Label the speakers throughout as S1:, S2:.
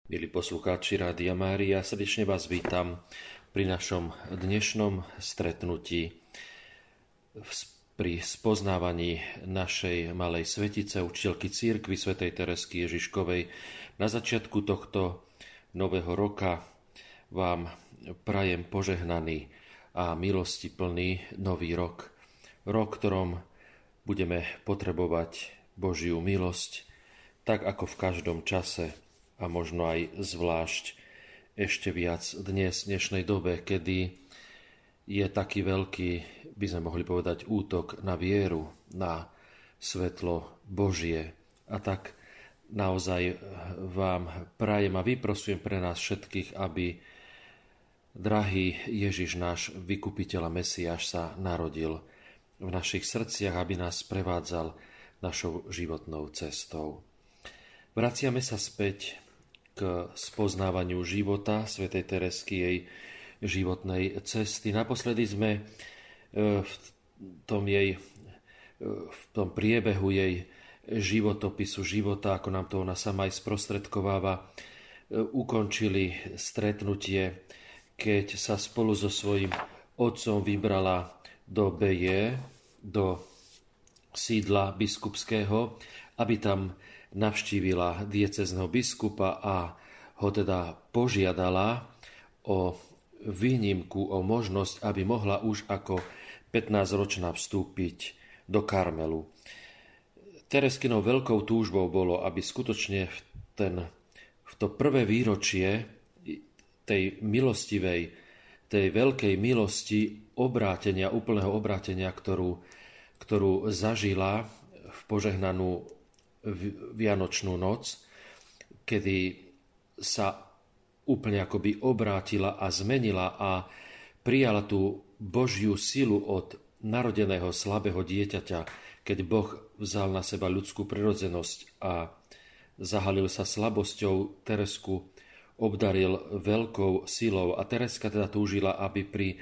S1: Milí poslucháči Rádia Mária, srdečne vás vítam pri našom dnešnom stretnutí pri spoznávaní našej malej svetice, učiteľky cirkvi svätej Teresky Ježiškovej. Na začiatku tohto nového roka vám prajem požehnaný a milostiplný nový rok. Rok, ktorom budeme potrebovať Božiu milosť, tak ako v každom čase, a možno aj zvlášť ešte viac dnes, v dnešnej dobe, kedy je taký veľký, by sme mohli povedať, útok na vieru, na svetlo Božie. A tak naozaj vám prajem a vyprosujem pre nás všetkých, aby drahý Ježiš, náš vykupiteľ a Mesiáš, sa narodil v našich srdciach, aby nás prevádzal našou životnou cestou. Vraciame sa späť k spoznávaniu života svätej Teresky, jej životnej cesty. Naposledy sme v tom priebehu jej životopisu života, ako nám to ona sama aj sprostredkováva, ukončili stretnutie, keď sa spolu so svojím otcom vybrala do Beje, do sídla biskupského, aby tam navštívila diecézneho biskupa a ho teda požiadala o výnimku, o možnosť, aby mohla už ako 15-ročná vstúpiť do Karmelu. Tereskinou veľkou túžbou bolo, aby skutočne v to prvé výročie tej milostivej, tej veľkej milosti obrátenia, úplného obrátenia, ktorú zažila v požehnanú Vianočnú noc, kedy sa úplne akoby obrátila a zmenila a prijala tú Božiu silu od narodeného slabého dieťaťa, keď Boh vzal na seba ľudskú prirodzenosť a zahalil sa slabosťou, Teresku obdaril veľkou silou a Tereska teda túžila, aby pri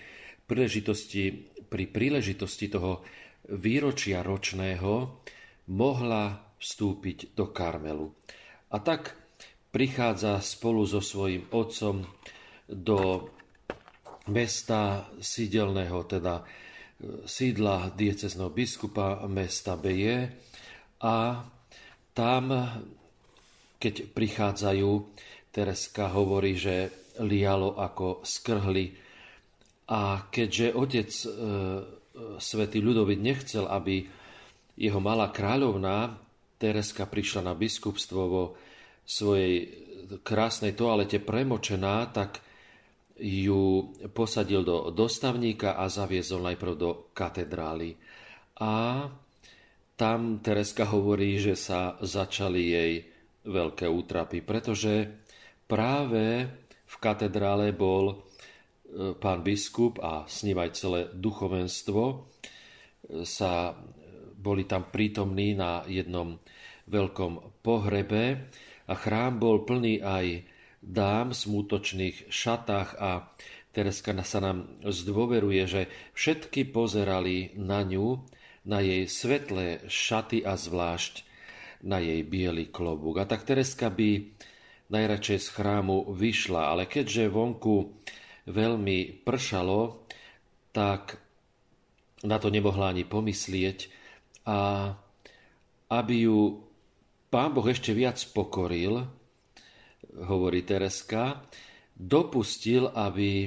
S1: príležitosti toho výročia ročného mohla vstúpiť do Karmelu. A tak prichádza spolu so svojím otcom do mesta sídelného, teda sídla diecézneho biskupa mesta Beje, a tam, keď prichádzajú, Tereska hovorí, že lialo ako skrhli, a keďže otec svätý Ľudovít nechcel, aby jeho malá kráľovná Tereska prišla na biskupstvo vo svojej krásnej toalete premočená, tak ju posadil do dostavníka a zaviezol najprv do katedrály. A tam Tereska hovorí, že sa začali jej veľké útrapy, pretože práve v katedrále bol pán biskup a s ním aj celé duchovenstvo, boli tam prítomní na jednom veľkom pohrebe a chrám bol plný aj dám v smútočných šatách a Tereska sa nám zdôveruje, že všetky pozerali na ňu, na jej svetlé šaty a zvlášť na jej biely klobúk. A tak Tereska by najradšej z chrámu vyšla, ale keďže vonku veľmi pršalo, tak na to nemohla ani pomyslieť, a aby ju Pán Boh ešte viac pokoril, hovorí Tereska, dopustil, aby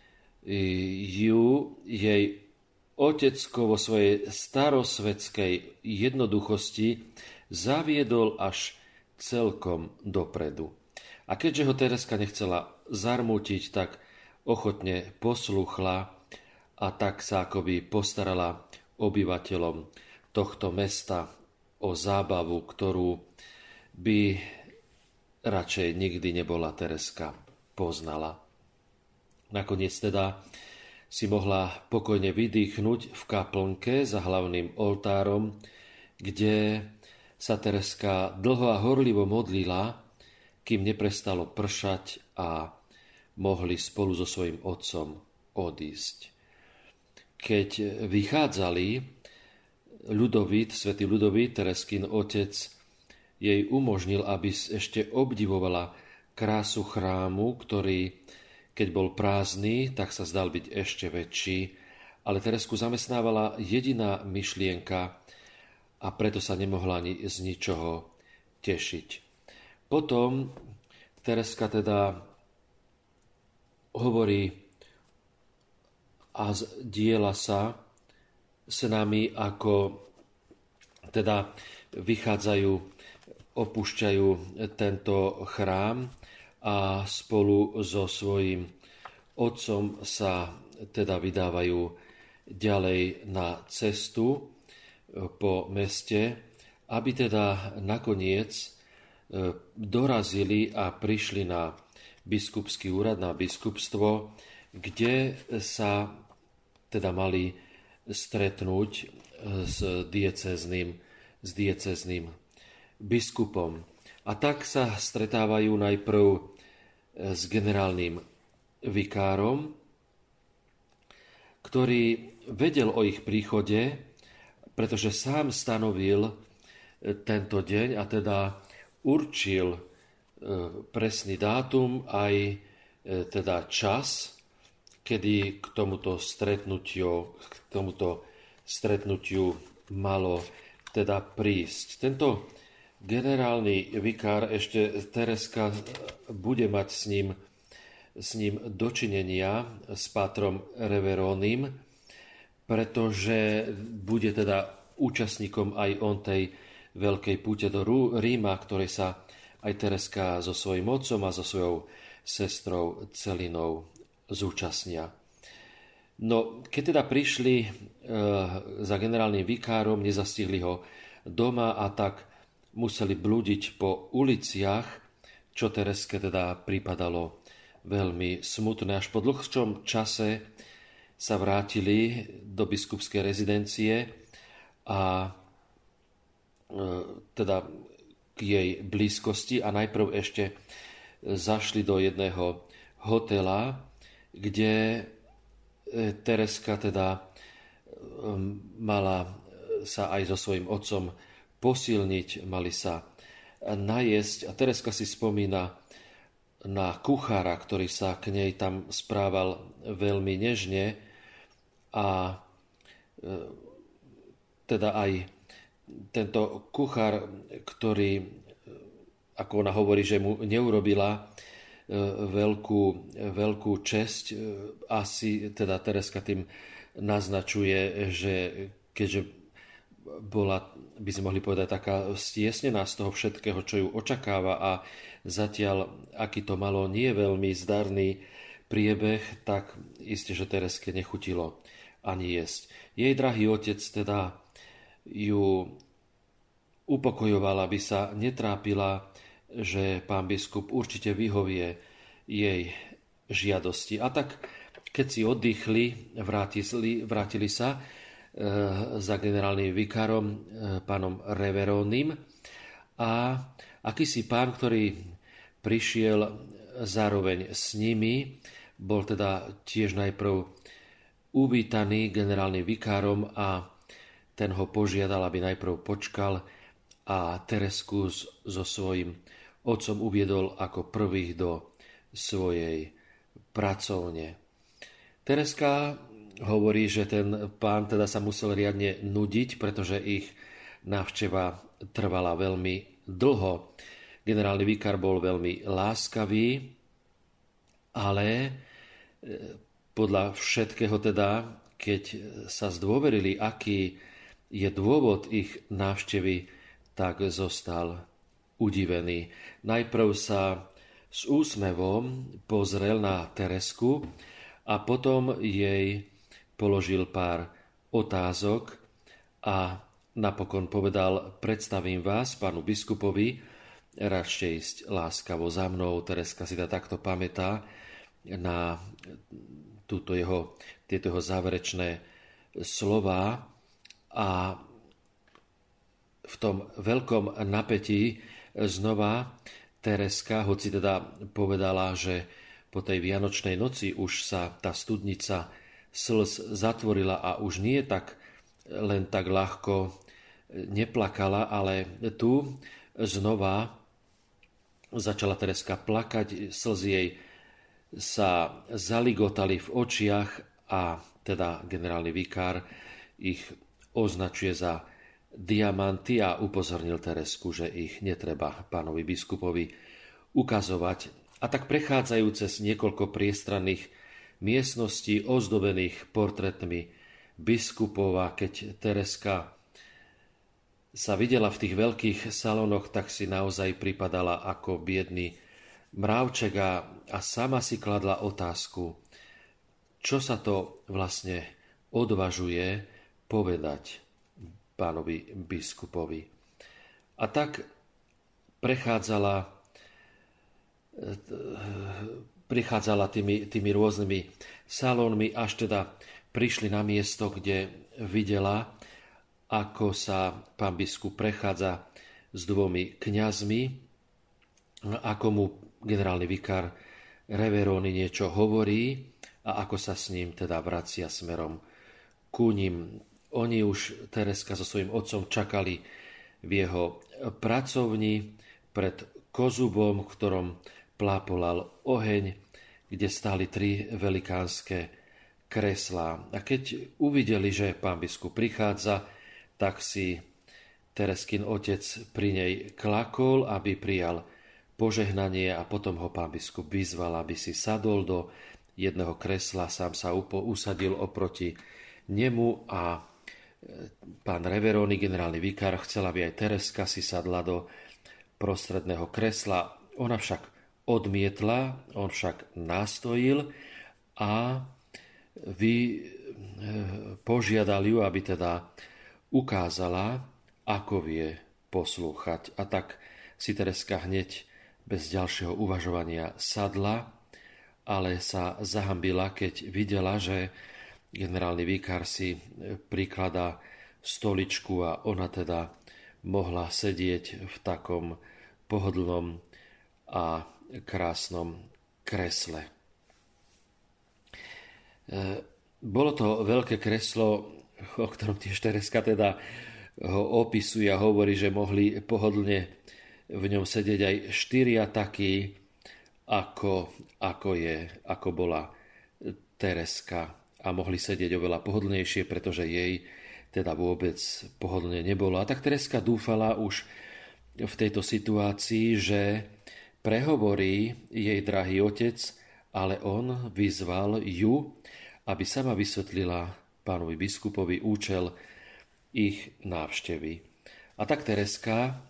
S1: ju jej otecko vo svojej starosvetskej jednoduchosti zaviedol až celkom dopredu. A keďže ho Tereska nechcela zarmútiť, tak ochotne posluchla a tak sa akoby postarala obyvateľom tohto mesta o zábavu, ktorú by radšej nikdy nebola Tereska poznala. Nakoniec teda si mohla pokojne vydýchnuť v kaplnke za hlavným oltárom, kde sa Tereska dlho a horlivo modlila, kým neprestalo pršať a mohli spolu so svojím otcom odísť. Keď vychádzali, svätý Ľudovít, Tereskin otec, jej umožnil, aby ešte obdivovala krásu chrámu, ktorý, keď bol prázdny, tak sa zdal byť ešte väčší, ale Teresku zamestnávala jediná myšlienka a preto sa nemohla ani z ničoho tešiť. Potom Tereska teda hovorí a diela sa s nami, ako teda vychádzajú, opúšťajú tento chrám a spolu so svojím otcom sa teda vydávajú ďalej na cestu po meste, aby teda nakoniec dorazili a prišli na biskupský úrad, na biskupstvo, kde sa teda mali stretnúť s diecézným biskupom. A tak sa stretávajú najprv s generálnym vikárom, ktorý vedel o ich príchode, pretože sám stanovil tento deň a teda určil presný dátum aj teda čas, kedy k tomuto stretnutiu malo teda prísť. Tento generálny vikár, ešte Tereska bude mať s ním dočinenia, s pátrom Reverónim, pretože bude teda účastníkom aj on tej veľkej púte do Ríma, ktorej sa aj Tereska so svojím otcom a so svojou sestrou Celinou zúčastnia. No, keď teda prišli za generálnym vikárom, nezastihli ho doma a tak museli blúdiť po uliciach, čo Tereske teda pripadalo veľmi smutné. Až po dlhšom čase sa vrátili do biskupskej rezidencie a teda k jej blízkosti a najprv ešte zašli do jedného hotela, kde Tereska teda mala sa aj so svojím otcom posilniť, mali sa najesť a Tereska si spomína na kuchára, ktorý sa k nej tam správal veľmi nežne a teda aj tento kuchár, ktorý, ako ona hovorí, že mu neurobila veľkú česť, asi teda Tereska tým naznačuje, že keďže bola, by sme mohli povedať, taká stiesnená z toho všetkého, čo ju očakáva a zatiaľ, aký to malo nie veľmi zdarný priebeh, tak isté, že Tereske nechutilo ani jesť. Jej drahý otec teda ju upokojoval, aby sa netrápila, že pán biskup určite vyhovie jej žiadosti. A tak, keď si oddychli, vrátili sa za generálnym vikárom, pánom Reverónim a akýsi pán, ktorý prišiel zároveň s nimi, bol teda tiež najprv uvítaný generálnym vikárom a ten ho požiadal, aby najprv počkal a Teresku so svojím otcom uviedol ako prvých do svojej pracovne. Tereska hovorí, že ten pán teda sa musel riadne nudiť, pretože ich návšteva trvala veľmi dlho. Generálny vikár bol veľmi láskavý, ale podľa všetkého teda, keď sa zdôverili, aký je dôvod ich návštevy, tak zostal udivený. Najprv sa s úsmevom pozrel na Teresku a potom jej položil pár otázok a napokon povedal: predstavím vás pánu biskupovi, račte ísť láskavo za mnou. Tereska si takto pamätá na tieto jeho záverečné slová a v tom veľkom napätí znova Tereska, hoci teda povedala, že po tej vianočnej noci už sa tá studnica slz zatvorila a už nie tak len tak ľahko neplakala, ale tu znova Začala Tereska plakať, slzy jej sa zaligotali v očiach a teda generálny vikár ich označuje za diamanty a upozornil Teresku, že ich netreba pánovi biskupovi ukazovať. A tak prechádzajú cez niekoľko priestranných miestností ozdobených portrétmi biskupov a keď Tereska sa videla v tých veľkých salónoch, tak si naozaj pripadala ako biedný mravček a sama si kladla otázku, čo sa to vlastne odvažuje povedať pánovi biskupovi. A tak prichádzala tými rôznymi salónmi, až teda prišli na miesto, kde videla, ako sa pán biskup prechádza s dvomi kňazmi, ako mu generálny vikár Reveroni niečo hovorí a ako sa s ním teda vracia smerom ku ním. Oni už, Tereska so svojím otcom, čakali v jeho pracovni pred kozubom, v ktorom plápolal oheň, kde stáli 3 velikánske kreslá. A keď uvideli, že pán biskup prichádza, tak si Tereskin otec pri nej klakol, aby prijal požehnanie a potom ho pán biskup vyzval, aby si sadol do jedného kresla, sám sa usadil oproti nemu a pán Reveroni, generálny vikár, chcel, aby aj Tereska si sadla do prostredného kresla. Ona však odmietla, on však nastojil a požiadal ju, aby teda ukázala, ako vie poslúchať. A tak si Tereska hneď bez ďalšieho uvažovania sadla, ale sa zahambila, keď videla, že generálny vikár si prikladá stoličku a ona teda mohla sedieť v takom pohodlnom a krásnom kresle. Bolo to veľké kreslo, o ktorom tiež Tereska teda ho opisuje a hovorí, že mohli pohodlne v ňom sedieť aj 4 takí, ako bola Tereska. A mohli sedieť oveľa pohodlnejšie, pretože jej teda vôbec pohodlne nebolo. A tak Tereska dúfala už v tejto situácii, že prehovorí jej drahý otec, ale on vyzval ju, aby sama vysvetlila pánovi biskupovi účel ich návštevy. A tak Tereska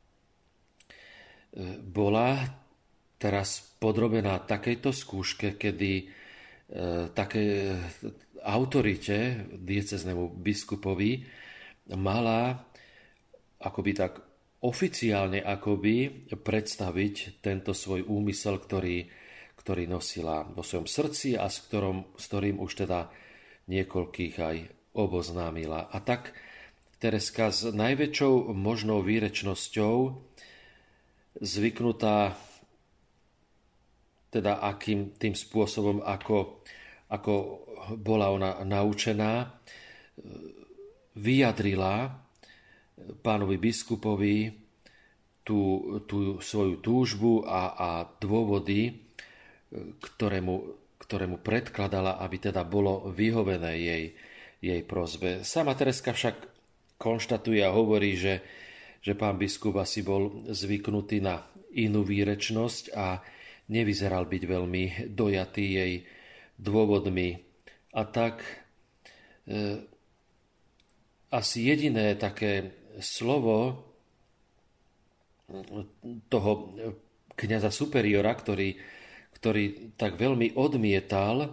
S1: bola teraz podrobená takejto skúške, kedy také autorite, diecéznemu biskupovi, mala akoby tak oficiálne predstaviť tento svoj úmysel, ktorý nosila vo svojom srdci a s ktorým už teda niekoľkých aj oboznámila. A tak Tereska s najväčšou možnou výrečnosťou, zvyknutá teda tým spôsobom, ako bola ona naučená, vyjadrila pánovi biskupovi tú svoju túžbu a dôvody, ktorému predkladala, aby teda bolo vyhovené jej prosbe. Sama Tereska však konštatuje a hovorí, že pán biskup asi bol zvyknutý na inú výrečnosť a nevyzeral byť veľmi dojatý jej dôvodmi. A tak asi jediné také slovo toho kňaza superiora, ktorý tak veľmi odmietal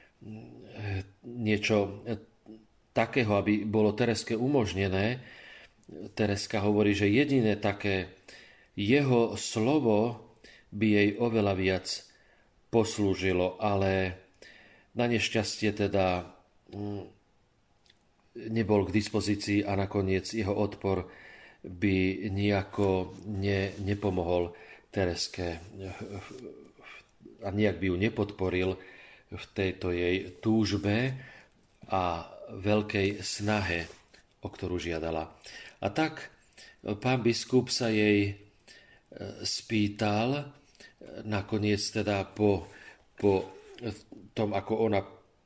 S1: niečo takého, aby bolo Tereske umožnené. Tereska hovorí, že jediné také jeho slovo by jej oveľa viac poslúžilo, ale na nešťastie teda nebol k dispozícii a nakoniec jeho odpor by nejako nepomohol Tereske a nejak by ju nepodporil v tejto jej túžbe a veľkej snahe, o ktorú žiadala. A tak pán biskup sa jej spýtal, nakoniec teda po tom, ako ona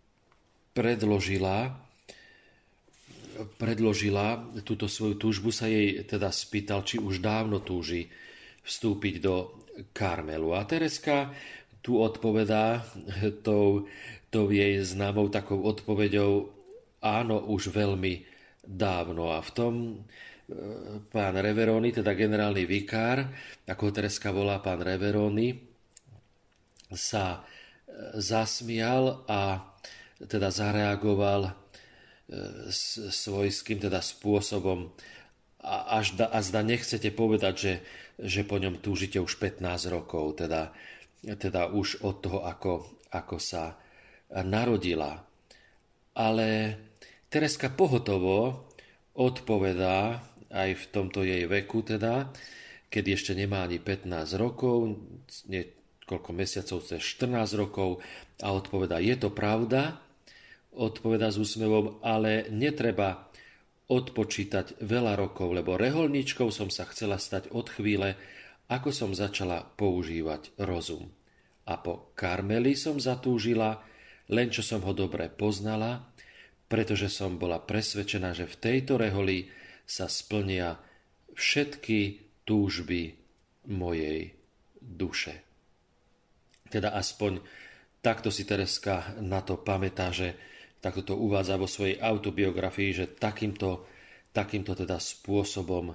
S1: predložila túto svoju túžbu, sa jej teda spýtal, či už dávno túži vstúpiť do Karmelu. A Tereska tu odpovedá tou jej známou takou odpoveďou: áno, už veľmi dávno. A v tom pán Reveroni, teda generálny vikár, ako ho Tereska volá, pán Reveroni, sa zasmial a teda zareagoval svojským teda spôsobom: a zda nechcete povedať, že po ňom túžite už 15 rokov, teda už od toho, ako sa narodila. Ale Tereska pohotovo odpovedá aj v tomto jej veku, teda, keď ešte nemá ani 15 rokov, niekoľko mesiacov, cez 14 rokov, a odpovedá: je to pravda, odpovedá s úsmevom, ale netreba odpočítať veľa rokov, lebo reholníčkou som sa chcela stať od chvíle, ako som začala používať rozum. A po Karmeli som zatúžila, len čo som ho dobre poznala, pretože som bola presvedčená, že v tejto reholi sa splnia všetky túžby mojej duše. Teda aspoň takto si Tereska na to pamätá, že takto to uvádza vo svojej autobiografii, že takýmto teda spôsobom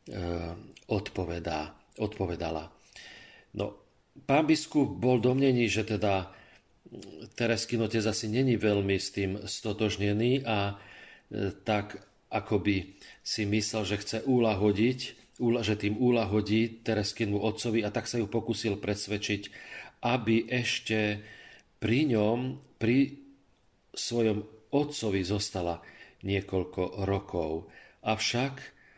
S1: odpovedala. No, pán biskup bol domnený, že teda Tereskin otec asi není veľmi s tým stotožnený a tak akoby si myslel, že chce že tým uľahodí Tereskinmu otcovi, a tak sa ju pokúsil presvedčiť, aby ešte pri svojom otcovi zostala niekoľko rokov. Avšak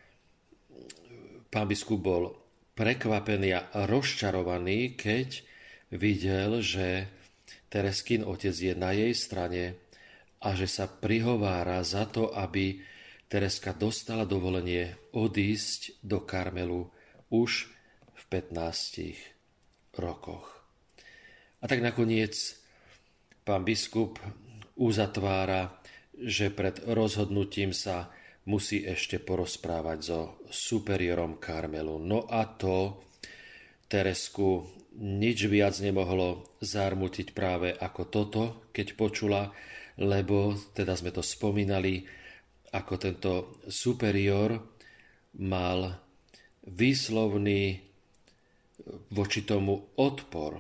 S1: pán biskup bol prekvapený a rozčarovaný, keď videl, že Tereskin otec je na jej strane a že sa prihovára za to, aby Tereska dostala dovolenie odísť do Karmelu už v 15 rokoch. A tak nakoniec pán biskup uzatvára, že pred rozhodnutím sa musí ešte porozprávať so superiorom Karmelu. No a to Teresku nič viac nemohlo zarmutiť práve ako toto, keď počula, lebo teda sme to spomínali, ako tento superior mal výslovný voči tomu odpor,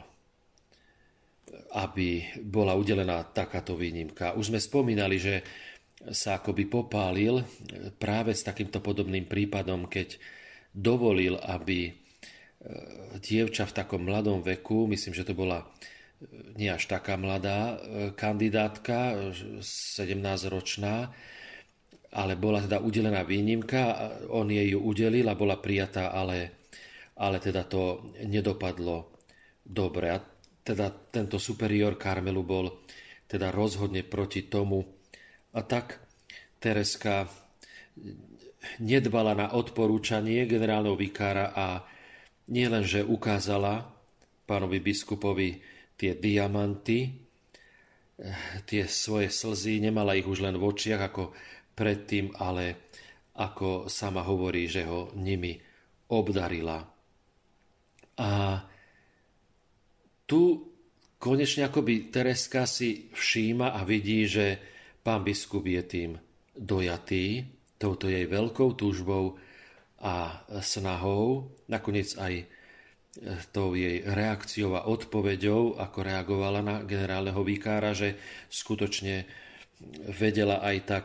S1: aby bola udelená takáto výnimka. Už sme spomínali, že sa akoby popálil práve s takýmto podobným prípadom, keď dovolil, aby dievča v takom mladom veku, myslím, že to bola nie až taká mladá kandidátka, 17-ročná, ale bola teda udelená výnimka, on jej ju udelil a bola prijatá, ale teda to nedopadlo dobre. A teda tento superior Karmelu bol teda rozhodne proti tomu. A tak Tereska nedbala na odporúčanie generálneho vikára a nielenže ukázala pánovi biskupovi tie diamanty, tie svoje slzy, nemala ich už len v očiach ako predtým, ale ako sama hovorí, že ho nimi obdarila. A tu konečne akoby Tereska si všíma a vidí, že pán biskup je tým dojatý, touto jej veľkou túžbou a snahou, nakoniec aj tou jej reakciou a odpoveďou, ako reagovala na generálneho vikára, že skutočne vedela aj tak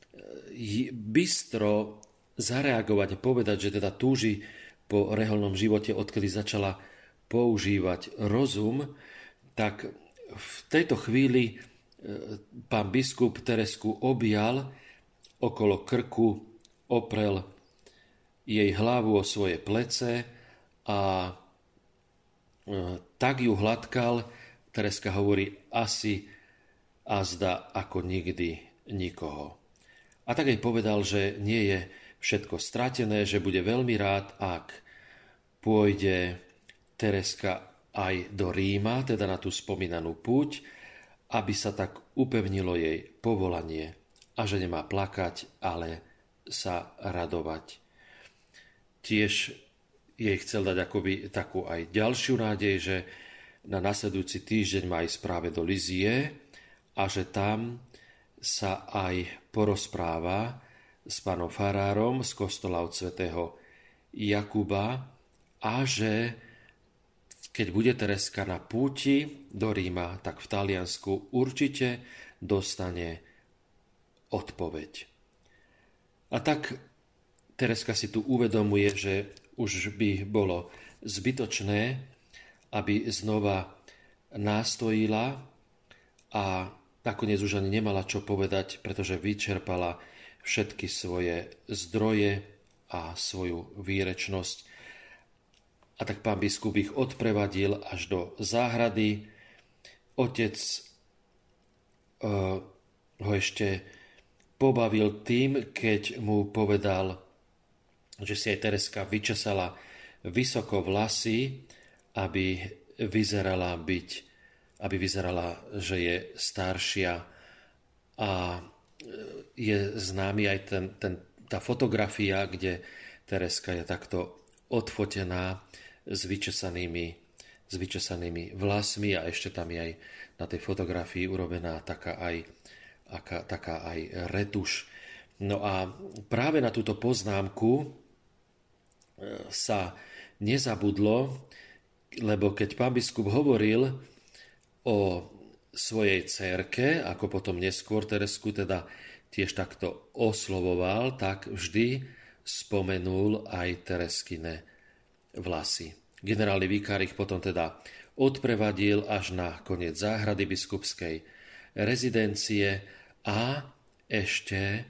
S1: bystro zareagovať a povedať, že teda túži po reholnom živote, odkedy začala používať rozum, tak v tejto chvíli pán biskup Teresku objal okolo krku, oprel jej hlavu o svoje plece a tak ju hladkal, Tereska hovorí, asi azda ako nikdy nikoho. A tak jej povedal, že nie je všetko stratené, že bude veľmi rád, ak pôjde Tereska aj do Ríma, teda na tú spomínanú púť, aby sa tak upevnilo jej povolanie a že nemá plakať, ale sa radovať. Tiež jej chcel dať akoby takú aj ďalšiu nádej, že na nasledujúci týždeň má ísť práve do Lizie a že tam sa aj porozpráva s pánom farárom z kostola od svätého Jakuba a že keď bude Tereska na púti do Ríma, tak v Taliansku určite dostane odpoveď. A tak Tereska si tu uvedomuje, že už by bolo zbytočné, aby znova nástojila a nakoniec už ani nemala čo povedať, pretože vyčerpala všetky svoje zdroje a svoju výrečnosť. A tak pán biskup ich odprevadil až do záhrady. Otec ho ešte pobavil tým, keď mu povedal, že si aj Tereska vyčesala vysoko vlasy, aby vyzerala, že je staršia. A je známy aj tá fotografia, kde Tereska je takto odfotená s vyčesanými vlasmi a ešte tam je aj na tej fotografii urobená taká aj retuš. No a práve na túto poznámku sa nezabudlo, lebo keď pán biskup hovoril o svojej dcérke, ako potom neskôr Teresku teda tiež takto oslovoval, tak vždy spomenul aj Tereskine vlasy. Generálny vikár ich potom teda odprevadil až na koniec záhrady biskupskej rezidencie a ešte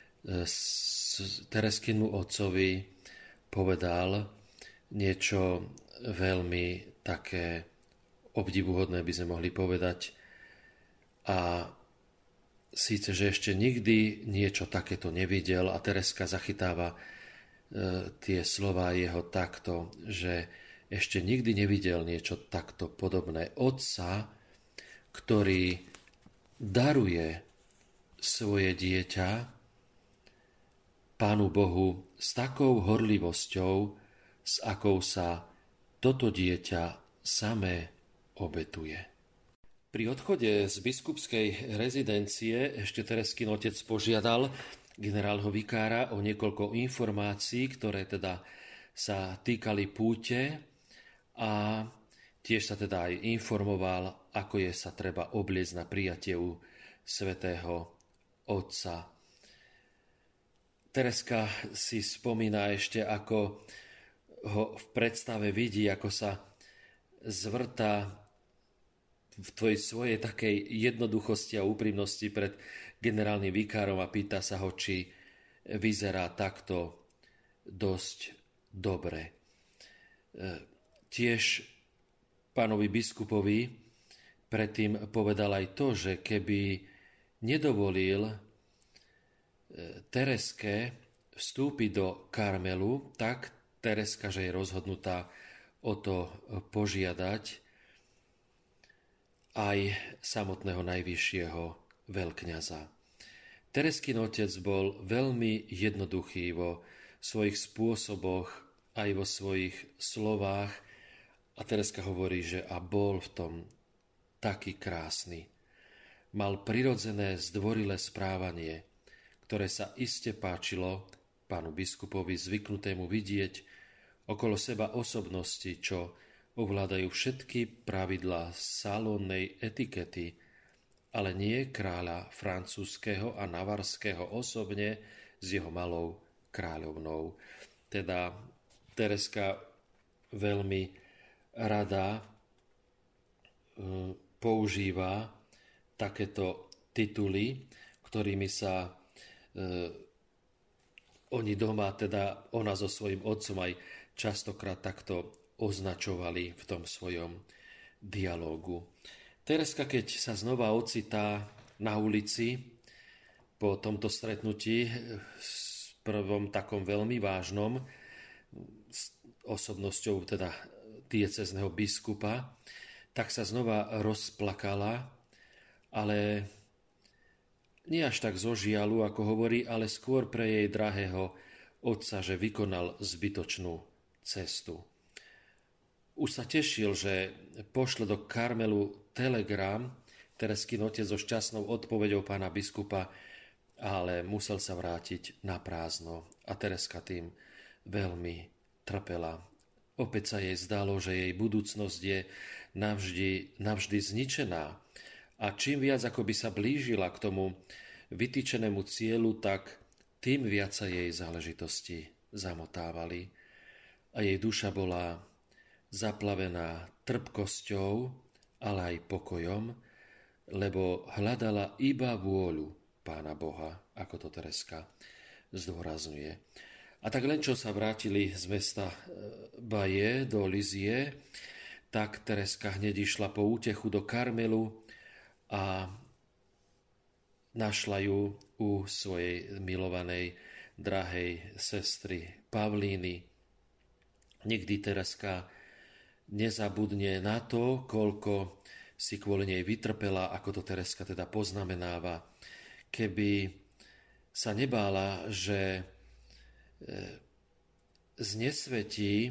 S1: Tereskinu otcovi povedal niečo veľmi také obdivuhodné, by sme mohli povedať. A síce, že ešte nikdy niečo takéto nevidel a Tereska zachytáva tie slová jeho takto, že ešte nikdy nevidel niečo takto podobné. Otca, ktorý daruje svoje dieťa Pánu Bohu s takou horlivosťou, s akou sa toto dieťa samé obetuje. Pri odchode z biskupskej rezidencie ešte Tereskin otec požiadal generálneho vikára o niekoľko informácií, ktoré teda sa týkali púte a tiež sa teda aj informoval, ako je sa treba obliecť na prijatie u svätého Otca. Tereska si spomína ešte, ako ho v predstave vidí, ako sa zvrta v svojej takej jednoduchosti a úprimnosti pred generálnym vikárom a pýta sa ho, či vyzerá takto dosť dobre. Tiež pánovi biskupovi predtým povedal aj to, že keby nedovolil Tereske vstúpiť do Karmelu, tak Tereska, že je rozhodnutá o to požiadať aj samotného najvyššieho veľkňaza. Tereskin otec bol veľmi jednoduchý vo svojich spôsoboch, aj vo svojich slovách a Tereska hovorí, že a bol v tom taký krásny. Mal prirodzené, zdvorilé správanie, ktoré sa iste páčilo pánu biskupovi zvyknutému vidieť okolo seba osobnosti, čo ovládajú všetky pravidlá salónnej etikety, ale nie kráľa francúzskeho a navarského osobne s jeho malou kráľovnou. Teda Tereska veľmi rada používa takéto tituly, ktorými sa oni doma, teda ona so svojím otcom aj častokrát takto označovali v tom svojom dialógu. Tereska, keď sa znova ocitá na ulici po tomto stretnutí, v prvom takom veľmi vážnom, osobnosťou teda diecézneho biskupa, tak sa znova rozplakala, ale nie až tak zo žialu, ako hovorí, ale skôr pre jej drahého otca, že vykonal zbytočnú cestu. Už sa tešil, že pošle do Karmelu telegram Tereskin otec so šťastnou odpoveďou pána biskupa, ale musel sa vrátiť na prázdno a Tereska tým veľmi trpela. Opäť sa jej zdalo, že jej budúcnosť je navždy zničená a čím viac ako by sa blížila k tomu vytýčenému cieľu, tak tým viac sa jej záležitosti zamotávali a jej duša bola zaplavená trpkosťou, ale aj pokojom, lebo hľadala iba vôľu Pána Boha, ako to Tereska zdôrazňuje. A tak len čo sa vrátili z mesta Baje do Lizie, tak Tereska hneď išla po útechu do Karmelu a našla ju u svojej milovanej, drahej sestry Pavlíny. Nikdy Tereska nezabudne na to, koľko si kvôli nej vytrpela, ako to Tereska teda poznamenáva. Keby sa nebála, že znesvetí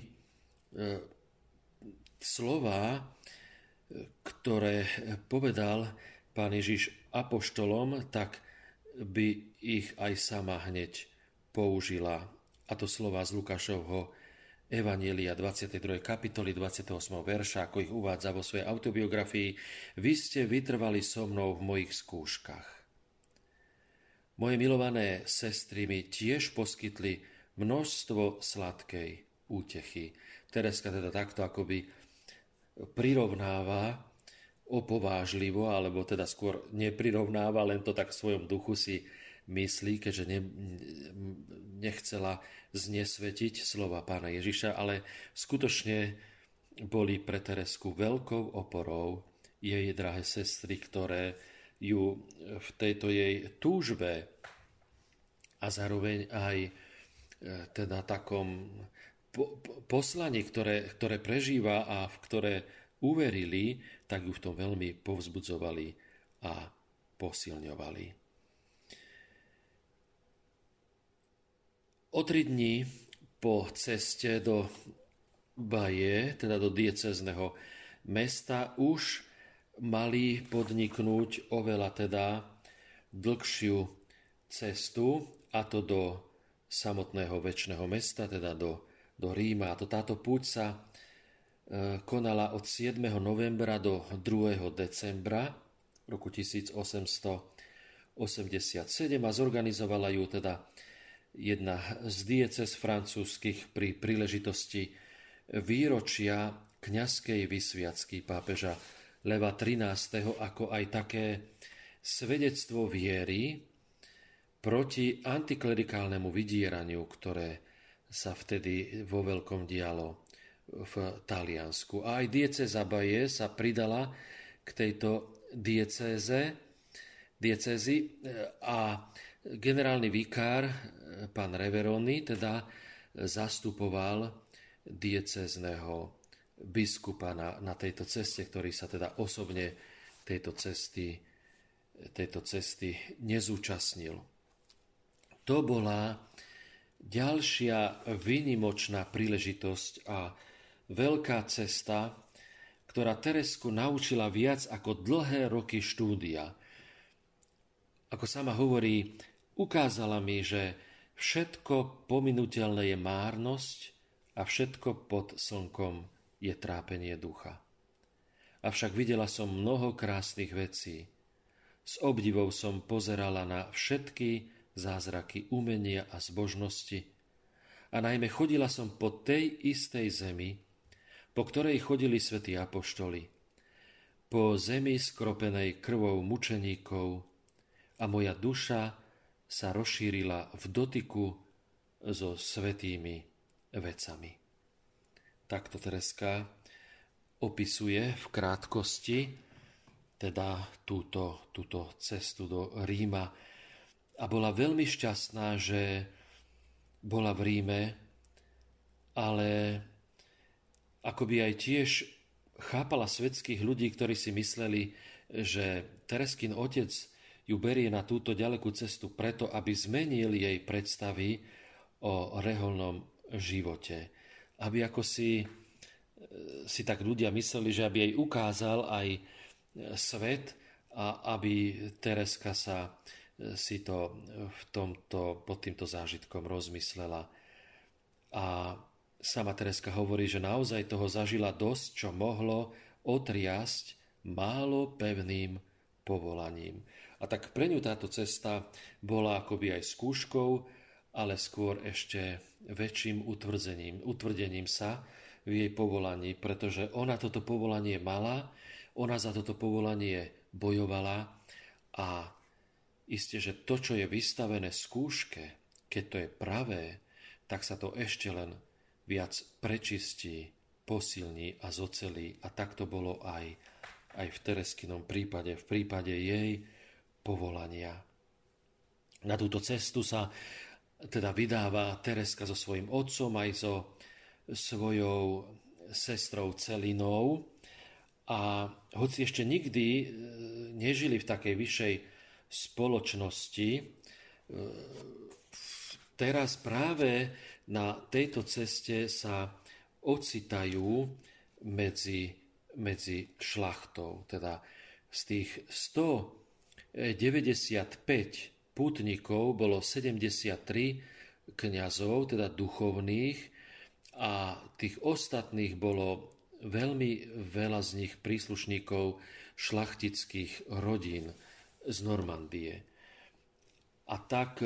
S1: slova, ktoré povedal Pán Ježiš apoštolom, tak by ich aj sama hneď použila. A to slova z Lukášovho Evanjelia 22. kapitoly 28. verša, ako ich uvádza vo svojej autobiografii. Vy ste vytrvali so mnou v mojich skúškach. Moje milované sestry mi tiež poskytli množstvo sladkej útechy. Tereska teda takto akoby prirovnáva opovážlivo, alebo teda skôr neprirovnáva, len to tak v svojom duchu si myslí, keďže nechcela znesvetiť slova Pána Ježiša, ale skutočne boli pre Teresku veľkou oporou jej drahé sestry, ktoré ju v tejto jej túžbe a zároveň aj teda takom poslaní, ktoré prežíva a v ktoré uverili, tak ju v tom veľmi povzbudzovali a posilňovali. O 3 dní po ceste do Baje, teda do diecézneho mesta, už mali podniknúť oveľa teda dlhšiu cestu, a to do samotného večného mesta, teda do Ríma. A táto púť sa konala od 7. novembra do 2. decembra roku 1887 a zorganizovala ju teda jedna z diecéz francúzskych pri príležitosti výročia kňazskej vysviacky pápeža Leva XIII., ako aj také svedectvo viery proti antiklerikálnemu vydieraniu, ktoré sa vtedy vo veľkom dialo v Taliansku. A aj diecéza Baje sa pridala k tejto diecézi a generálny vikár, pán Reveroni, teda zastupoval diecézneho biskupa na tejto ceste, ktorý sa teda osobne tejto cesty nezúčastnil. To bola ďalšia výnimočná príležitosť a veľká cesta, ktorá Teresku naučila viac ako dlhé roky štúdia. Ako sama hovorí, ukázala mi, že všetko pominuteľné je márnosť a všetko pod slnkom je trápenie ducha. Avšak videla som mnoho krásnych vecí. S obdivou som pozerala na všetky zázraky umenia a zbožnosti a najmä chodila som po tej istej zemi, po ktorej chodili svätí apoštoli, po zemi skropenej krvou mučeníkov, a moja duša sa rozšírila v dotyku so svätými vecami. Takto Tereska opisuje v krátkosti teda túto cestu do Ríma a bola veľmi šťastná, že bola v Ríme ale akoby aj tiež chápala svetských ľudí, ktorí si mysleli, že Tereskyn otec ju berie na túto ďalekú cestu preto, aby zmenil jej predstavy o reholnom živote. Aby ako si tak ľudia mysleli, že aby jej ukázal aj svet a aby Tereska sa si to pod týmto zážitkom rozmyslela. A sama Tereska hovorí, že naozaj toho zažila dosť, čo mohlo otriasť málo pevným povolaním. A tak pre ňu táto cesta bola akoby aj skúškou, ale skôr ešte väčším utvrdením sa v jej povolaní, pretože ona toto povolanie mala, ona za toto povolanie bojovala a isté, že to, čo je vystavené skúške, keď to je pravé, tak sa to ešte len viac prečistí, posilní a zocelí. A tak to bolo aj v Tereskynom prípade, v prípade jej povolania. Na túto cestu sa teda vydáva Tereska so svojím otcom aj so svojou sestrou Celinou. A hoci ešte nikdy nežili v takej vyššej spoločnosti, teraz práve na tejto ceste sa ocitajú medzi šlachtou. Teda z tých 195 pútnikov bolo 73 kňazov, teda duchovných, a tých ostatných bolo veľmi veľa z nich príslušníkov šlachtických rodín z Normandie. A tak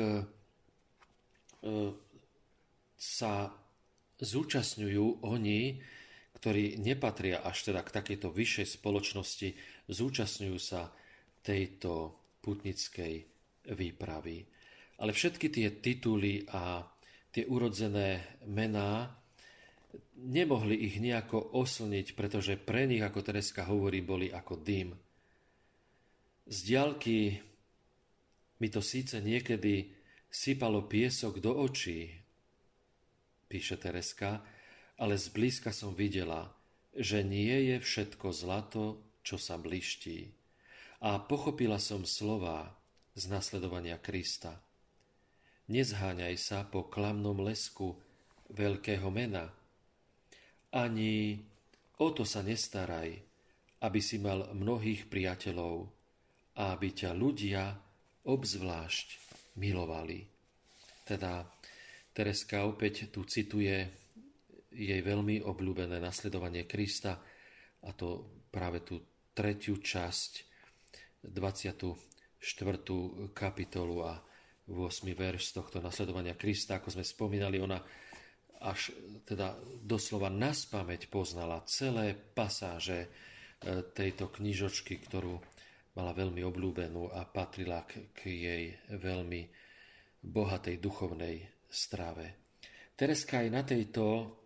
S1: sa zúčastňujú oni, ktorí nepatria až teda k takejto vyššej spoločnosti, zúčastňujú sa tejto putnickej výpravy. Ale všetky tie tituly a tie urodzené mená nemohli ich nejako oslniť, pretože pre nich, ako Tereska hovorí, boli ako dym. Z diaľky mi to síce niekedy sypalo piesok do očí, píše Tereska, ale zblízka som videla, že nie je všetko zlato, čo sa bliští. A pochopila som slová z nasledovania Krista. Nezháňaj sa po klamnom lesku veľkého mena, ani o to sa nestaraj, aby si mal mnohých priateľov a aby ťa ľudia obzvlášť milovali. Teda Tereska opäť tu cituje jej veľmi obľúbené nasledovanie Krista, a to práve tú 3. časť, 24. kapitolu a 8. verš z tohto nasledovania Krista. Ako sme spomínali, ona až teda doslova naspamäť poznala celé pasáže tejto knižočky, ktorú mala veľmi obľúbenú a patrila k jej veľmi bohatej duchovnej strave. Tereska aj na tejto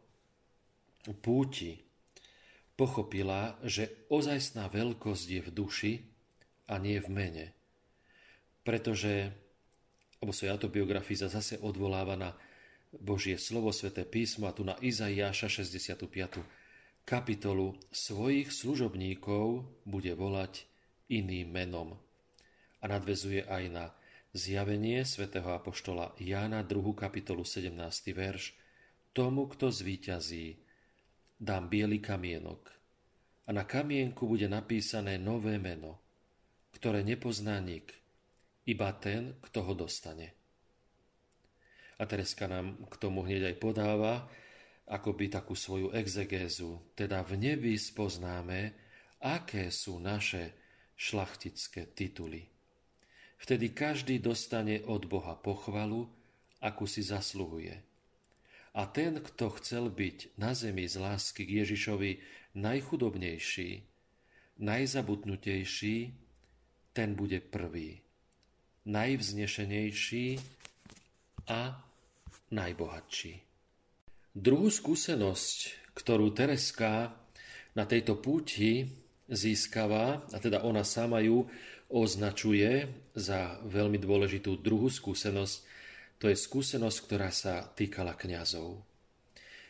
S1: púti pochopila, že ozajstná veľkosť je v duši a nie v mene. Pretože, vo svojej autobiografii sa zase odvoláva na Božie slovo, sväté písmo, a tu na Izaiáša 65. kapitolu, svojich služobníkov bude volať iným menom. A nadväzuje aj na zjavenie svätého apoštola Jána 2. kapitolu 17. verš. Tomu, kto zvíťazí, dám biely kamienok a na kamienku bude napísané nové meno, ktoré nepozná nik, iba ten, kto ho dostane. A Tereska nám k tomu hneď aj podáva akoby takú svoju exegézu. Teda v nebi spoznáme, aké sú naše šlachtické tituly. Vtedy každý dostane od Boha pochvalu, akú si zasluhuje. A ten, kto chcel byť na zemi z lásky k Ježišovi najchudobnejší, najzabudnutejší, ten bude prvý, najvznešenejší a najbohatší. Druhú skúsenosť, ktorú Tereska na tejto púti získava, a teda ona sama ju označuje za veľmi dôležitú druhú skúsenosť, to je skúsenosť, ktorá sa týkala kňazov.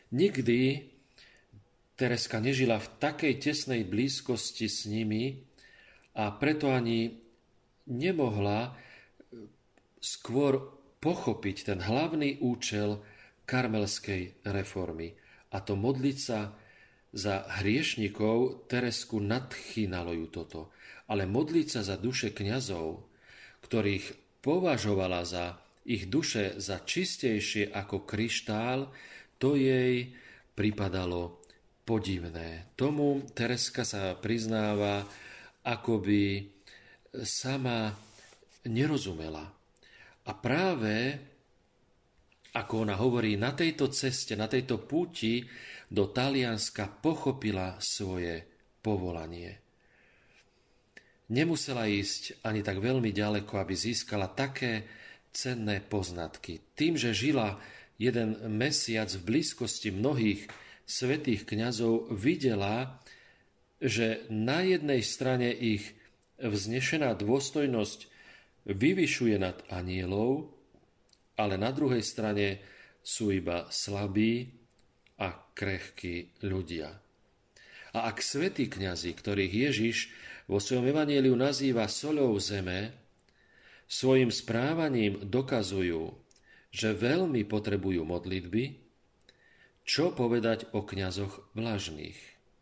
S1: Nikdy Tereska nežila v takej tesnej blízkosti s nimi a preto ani nemohla skôr pochopiť ten hlavný účel karmelskej reformy. A to modliť sa za hriešnikov. Teresku nadchýnalo ju toto. Ale modliť sa za duše kňazov, ktorých považovala za ich duše za čistejšie ako kryštál, to jej pripadalo podivné. Tomu Tereska sa priznáva, akoby sama nerozumela. A práve, ako ona hovorí, na tejto ceste, na tejto púti do Talianska pochopila svoje povolanie. Nemusela ísť ani tak veľmi ďaleko, aby získala také cenné poznatky. Tým, že žila jeden mesiac v blízkosti mnohých svätých kňazov, videla, že na jednej strane ich vznešená dôstojnosť vyvyšuje nad anielov, ale na druhej strane sú iba slabí a krehkí ľudia. A ak svätí kňazi, ktorých Ježiš vo svojom evanjeliu nazýva soľou zeme, svojim správaním dokazujú, že veľmi potrebujú modlitby, čo povedať o kňazoch vlažných?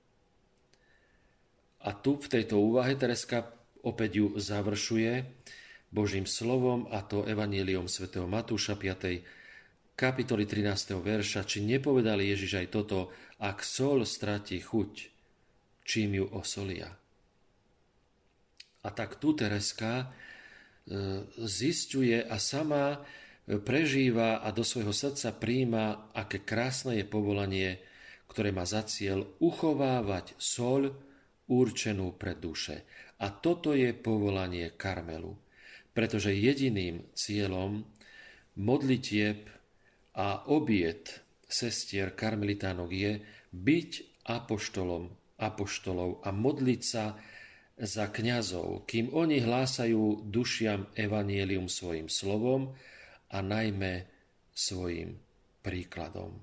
S1: A tu v tejto úvahe Tereska opäť ju završuje Božím slovom, a to evanjeliom svätého Matúša 5. kapitoly 13. verša. Či nepovedal Ježiš aj toto: ak soľ stratí chuť, čím ju osolia? A tak tu Tereska zisťuje a sama prežíva a do svojho srdca prijíma, aké krásne je povolanie, ktoré má za cieľ uchovávať soľ určenú pre duše. A toto je povolanie Karmelu, pretože jediným cieľom modlitieb a obiet sestier karmelitánok je byť apoštolov a modliť sa za kňazov, kým oni hlásajú dušiam evanjelium svojim slovom a najmä svojim príkladom.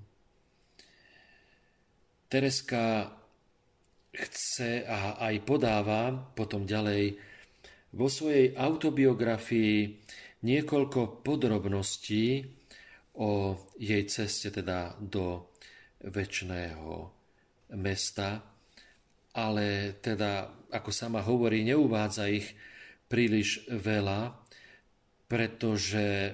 S1: Tereska chce a aj podáva potom ďalej vo svojej autobiografii niekoľko podrobností o jej ceste teda do večného mesta, ale teda, ako sama hovorí, neuvádza ich príliš veľa, pretože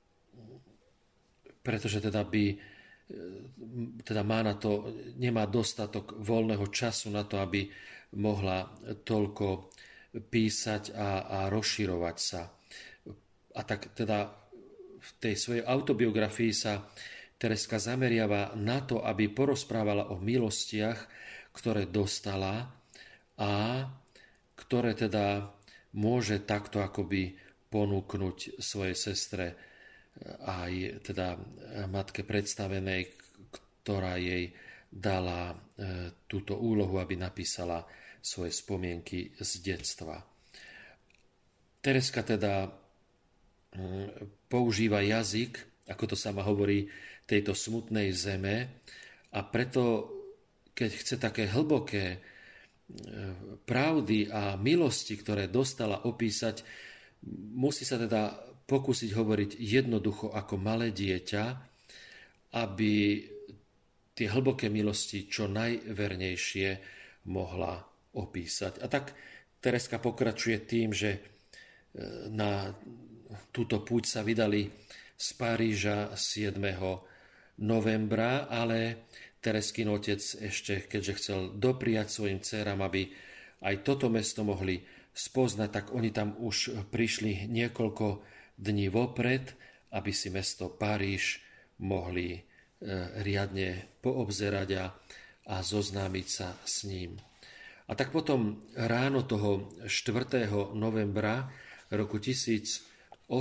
S1: teda nemá dostatok voľného času na to, aby mohla toľko písať a rozširovať sa. A tak teda v tej svojej autobiografii sa Tereska zameriava na to, aby porozprávala o milostiach, ktoré dostala a ktoré teda môže takto akoby ponúknuť svojej sestre, aj teda matke predstavenej, ktorá jej dala túto úlohu, aby napísala svoje spomienky z detstva. Tereska teda používa jazyk, ako to sama hovorí, tejto smutnej zeme, a preto, keď chce také hlboké pravdy a milosti, ktoré dostala, opísať, musí sa teda pokúsiť hovoriť jednoducho ako malé dieťa, aby tie hlboké milosti čo najvernejšie mohla opísať. A tak Tereska pokračuje tým, že na túto púť sa vydali z Paríža 7. novembra, ale Tereskyn otec ešte, keďže chcel dopriať svojim dcerám, aby aj toto mesto mohli spoznať, tak oni tam už prišli niekoľko dní vopred, aby si mesto Paríž mohli riadne poobzerať a zoznámiť sa s ním. A tak potom ráno toho 4. novembra roku 1887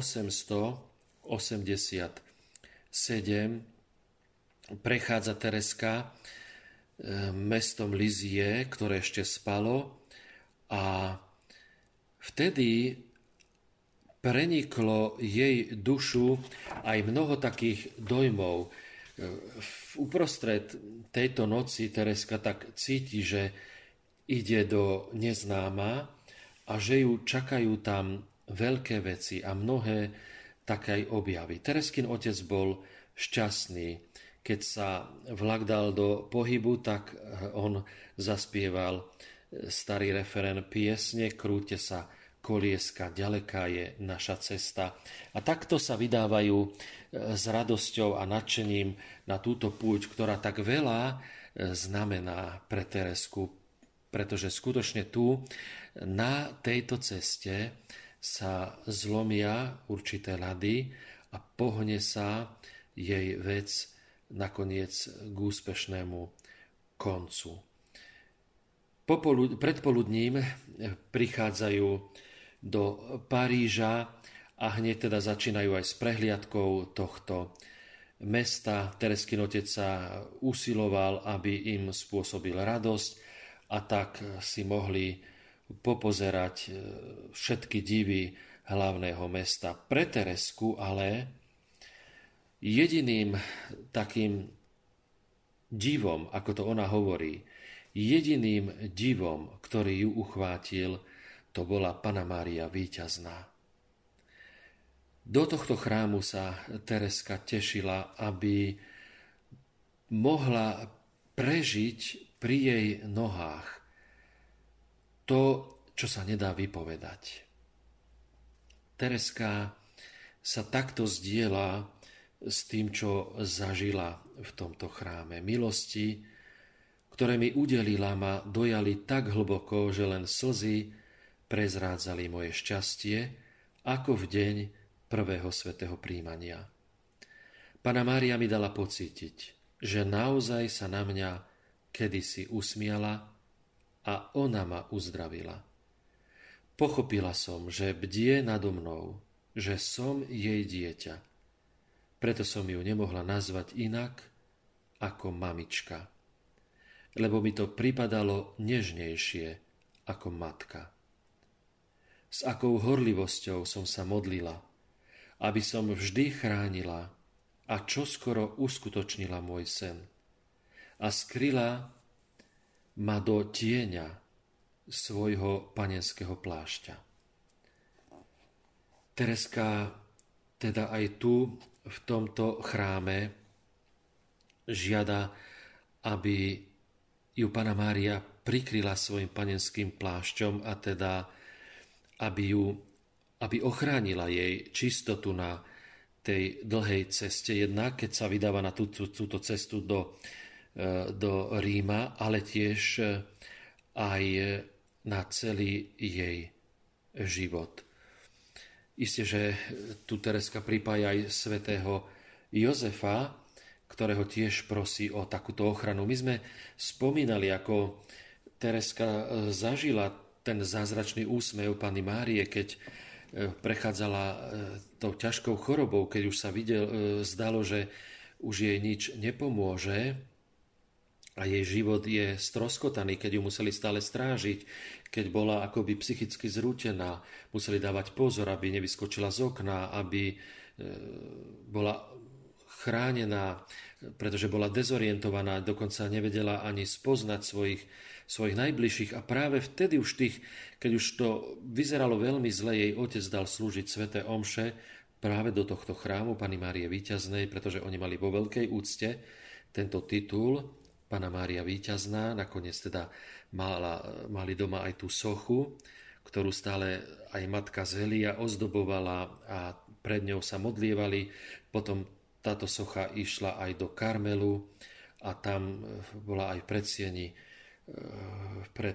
S1: prechádza Tereska mestom Lizie, ktoré ešte spalo, a vtedy preniklo jej dušu aj mnoho takých dojmov. Uprostred tejto noci Tereska tak cíti, že ide do neznáma a že ju čakajú tam veľké veci a mnohé také aj objavy. Tereskin otec bol šťastný. Keď sa vlak dal do pohybu, tak on zaspieval starý referén piesne Krúťte sa kolieska, ďaleká je naša cesta. A takto sa vydávajú s radosťou a nadšením na túto púť, ktorá tak veľa znamená pre Teresku, pretože skutočne tu na tejto ceste sa zlomia určité ľady a pohne sa jej vec nakoniec k úspešnému koncu. Predpoludním prichádzajú do Paríža a hneď teda začínajú aj s prehliadkou tohto mesta. Tereskin otec sa usiloval, aby im spôsobil radosť a tak si mohli popozerať všetky divy hlavného mesta. Pre Teresku ale jediným takým divom, ako to ona hovorí, jediným divom, ktorý ju uchvátil, to bola Panna Mária víťazná. Do tohto chrámu sa Tereska tešila, aby mohla prežiť pri jej nohách to, čo sa nedá vypovedať. Tereska sa takto zdieľa s tým, čo zažila v tomto chráme. Milosti, ktoré mi udelila, ma dojali tak hlboko, že len slzy prezrádzali moje šťastie, ako v deň prvého svätého príjmania. Panna Mária mi dala pocítiť, že naozaj sa na mňa kedysi usmiala a ona ma uzdravila. Pochopila som, že bdie nado mnou, že som jej dieťa. Preto som ju nemohla nazvať inak ako mamička, lebo mi to pripadalo nežnejšie ako matka. S akou horlivosťou som sa modlila, aby som vždy chránila a čoskoro uskutočnila môj sen a skryla ma do tieňa svojho panenského plášťa. Tereska teda aj tu v tomto chráme žiada, aby ju Panna Mária prikryla svojim panenským plášťom a teda aby ochránila jej čistotu na tej dlhej ceste. Jednak, keď sa vydáva na túto cestu do Ríma, ale tiež aj na celý jej život. Isté, že tu Tereska pripája aj svätého Jozefa, ktorého tiež prosí o takúto ochranu. My sme spomínali, ako Tereska zažila ten zázračný úsmev Panny Márie, keď prechádzala tou ťažkou chorobou, keď už sa zdalo, že už jej nič nepomôže a jej život je stroskotaný, keď ju museli stále strážiť, keď bola akoby psychicky zrútená, museli dávať pozor, aby nevyskočila z okna, aby bola chránená, pretože bola dezorientovaná, dokonca nevedela ani spoznať svojich najbližších a práve vtedy už keď už to vyzeralo veľmi zle, jej otec dal slúžiť sväté omše práve do tohto chrámu Panny Márie víťaznej, pretože oni mali vo veľkej úcte tento titul Panna Mária víťazná. Nakoniec teda mali doma aj tú sochu, ktorú stále aj matka Zélia ozdobovala a pred ňou sa modlievali. Potom táto socha išla aj do Karmelu a tam bola aj v predsieni pred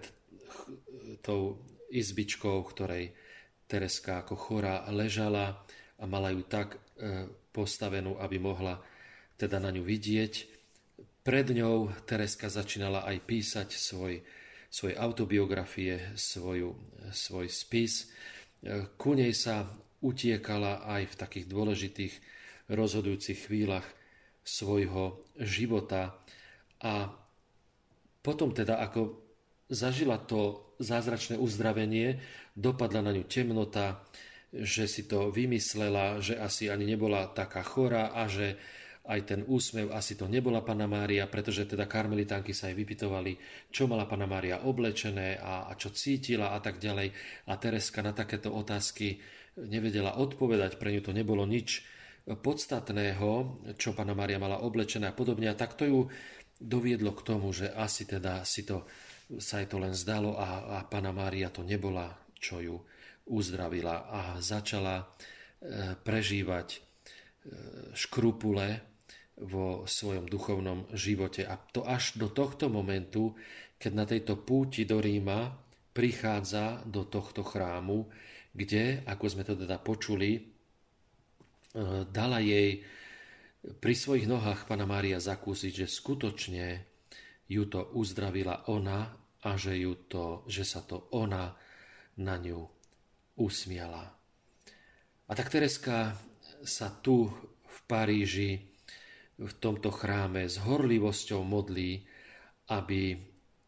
S1: tou izbičkou, v ktorej Tereska ako chorá ležala a mala ju tak postavenú, aby mohla teda na ňu vidieť. Pred ňou Tereska začínala aj písať svoje autobiografie, svoj spis. Ku nej sa utiekala aj v takých dôležitých rozhodujúcich chvíľach svojho života a potom teda, ako zažila to zázračné uzdravenie, dopadla na ňu temnota, že si to vymyslela, že asi ani nebola taká chorá a že aj ten úsmev, asi to nebola Panna Mária, pretože teda karmelitánky sa aj vypytovali, čo mala Panna Mária oblečené a čo cítila a tak ďalej. A Tereska na takéto otázky nevedela odpovedať, pre ňu to nebolo nič podstatného, čo Panna Mária mala oblečené a podobne. A tak to ju doviedlo k tomu, že asi teda sa jej to len zdalo a Panna Mária to nebola, čo ju uzdravila a začala prežívať škrupule vo svojom duchovnom živote. A to až do tohto momentu, keď na tejto púti do Ríma prichádza do tohto chrámu, kde, ako sme to teda počuli, dala jej pri svojich nohách Panna Mária zakúsiť, že skutočne ju to uzdravila ona a že sa to ona na ňu usmiala. A tak Tereska sa tu v Paríži v tomto chráme s horlivosťou modlí, aby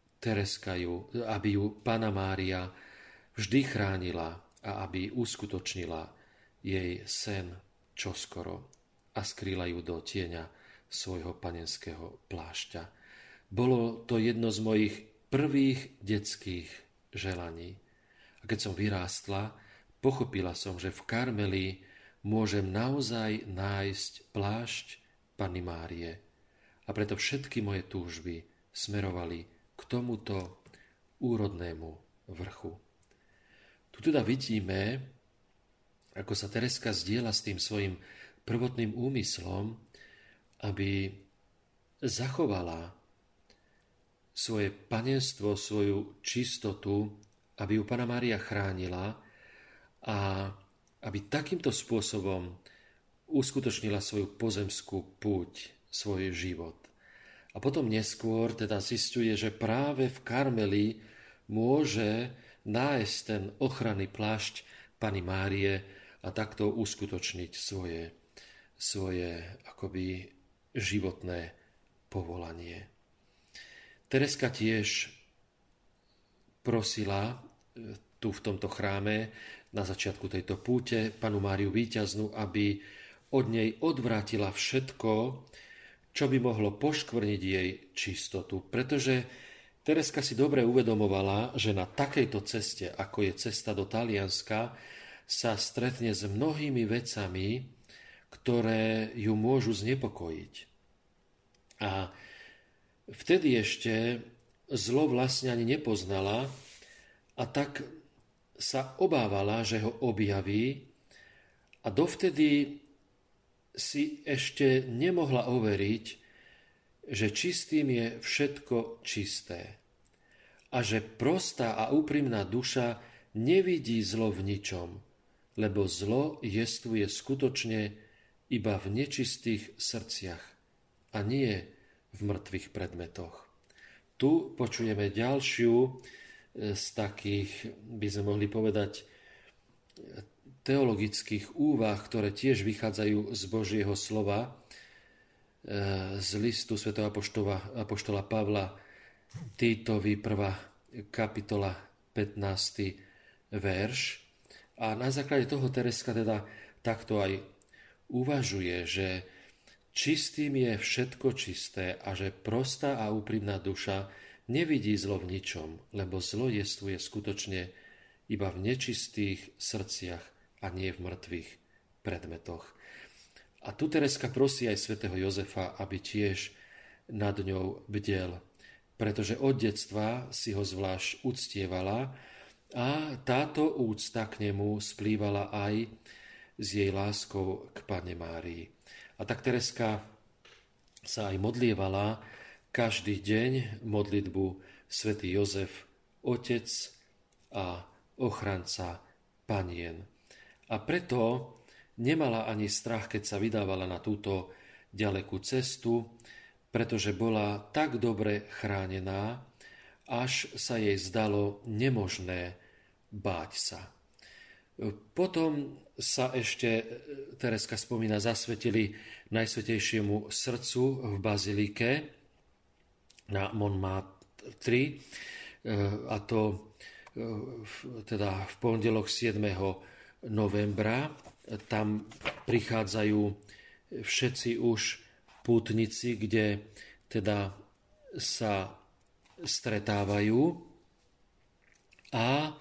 S1: ju Panna Mária vždy chránila a aby uskutočnila jej sen čoskoro a skrýla ju do tieňa svojho panenského plášťa. Bolo to jedno z mojich prvých detských želaní. A keď som vyrástla, pochopila som, že v Karmeli môžem naozaj nájsť plášť Panny Márie. A preto všetky moje túžby smerovali k tomuto úrodnému vrchu. Tu teda vidíme, ako sa Tereska zdieľa s tým svojim prvotným úmyslom, aby zachovala svoje panenstvo, svoju čistotu, aby ju Panna Mária chránila a aby takýmto spôsobom uskutočnila svoju pozemskú púť, svoj život. A potom neskôr teda zisťuje, že práve v Karmeli môže nájsť ten ochranný plášť Panny Márie a takto uskutočniť svoje akoby životné povolanie. Tereska tiež prosila tu v tomto chráme na začiatku tejto púte Pannu Máriu víťaznú, aby od nej odvrátila všetko, čo by mohlo poškvrniť jej čistotu. Pretože Tereska si dobre uvedomovala, že na takejto ceste, ako je cesta do Talianska, sa stretne s mnohými vecami, ktoré ju môžu znepokojiť. A vtedy ešte zlo vlastne ani nepoznala a tak sa obávala, že ho objaví a dovtedy si ešte nemohla overiť, že čistým je všetko čisté a že prostá a úprimná duša nevidí zlo v ničom, lebo zlo jestvuje skutočne iba v nečistých srdciach a nie v mŕtvych predmetoch. Tu počujeme ďalšiu z takých, by sme mohli povedať, teologických úvah, ktoré tiež vychádzajú z Božieho slova, z listu svätého apoštola Pavla Týtovi, 1. kapitola, 15. verš. A na základe toho Tereska teda takto aj uvažuje, že čistým je všetko čisté a že prostá a úprimná duša nevidí zlo v ničom, lebo zlo jestvuje skutočne iba v nečistých srdciach a nie v mŕtvych predmetoch. A tu Tereska prosí aj svätého Jozefa, aby tiež nad ňou bdel, pretože od detstva si ho zvlášť uctievala a táto úcta k nemu splývala aj s jej láskou k Panne Márii. A tak Tereska sa aj modlievala každý deň modlitbu svätý Jozef, otec a ochranca panien. A preto nemala ani strach, keď sa vydávala na túto ďalekú cestu, pretože bola tak dobre chránená, až sa jej zdalo nemožné báť sa. Potom sa ešte, Tereska spomína, zasvetili Najsvätejšiemu srdcu v bazilike na Montmartre, a to teda v pondelok 7. novembra. Tam prichádzajú všetci už pútnici, kde teda sa stretávajú a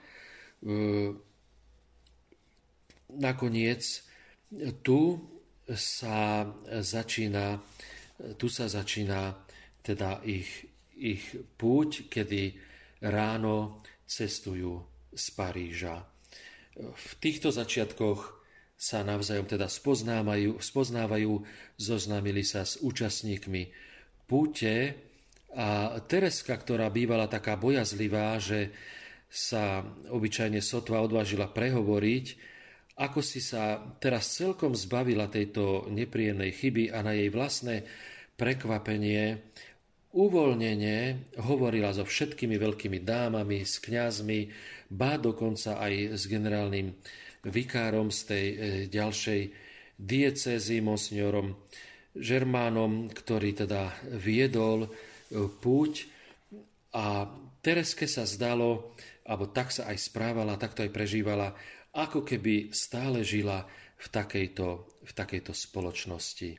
S1: nakoniec tu sa začína teda ich púť, kedy ráno cestujú z Paríža. V týchto začiatkoch sa navzájom teda spoznávajú, zoznámili sa s účastníkmi púte a Tereska, ktorá bývala taká bojazlivá, že sa obyčajne sotva odvážila prehovoriť, ako si sa teraz celkom zbavila tejto nepríjemnej chyby a na jej vlastné prekvapenie uvoľnene hovorila so všetkými veľkými dámami, s kňazmi, ba dokonca aj s generálnym vikárom z tej ďalšej diecézy, monsignorom Žermánom, ktorý teda viedol púť. A Tereske sa zdalo, alebo tak sa aj správala, takto aj prežívala, ako keby stále žila v takejto spoločnosti.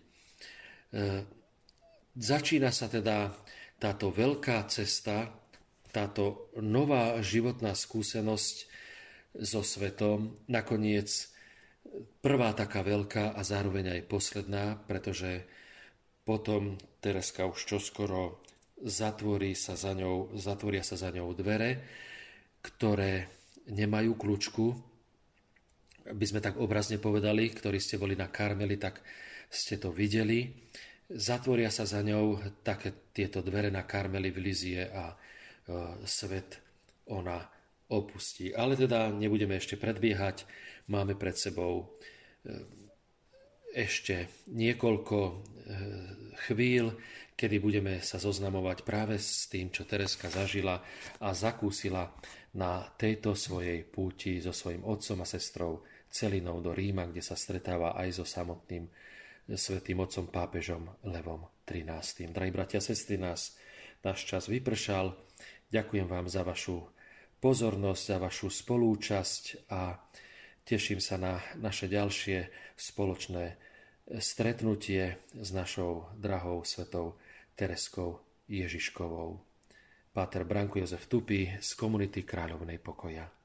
S1: Začína sa teda táto veľká cesta, táto nová životná skúsenosť so svetom, nakoniec prvá taká veľká a zároveň aj posledná, pretože potom Tereska už čoskoro zatvoria sa za ňou dvere, ktoré nemajú kľúčku. By sme tak obrazne povedali, ktorí ste boli na Karmeli, tak ste to videli. Zatvoria sa za ňou také tieto dvere na Karmeli v Lizie a svet ona opustí. Ale teda nebudeme ešte predbiehať. Máme pred sebou ešte niekoľko chvíľ, kedy budeme sa zoznamovať práve s tým, čo Tereska zažila a zakúsila na tejto svojej púti so svojím otcom a sestrou Celinou do Ríma, kde sa stretáva aj so samotným svätým otcom pápežom Levom XIII. Drahí bratia a sestry, náš čas vypršal. Ďakujem vám za vašu pozornosť, za vašu spolúčasť a teším sa na naše ďalšie spoločné stretnutie s našou drahou svetou Tereskou Ježiškovou. Páter Branko Jozef Tupy z komunity Kráľovnej pokoja.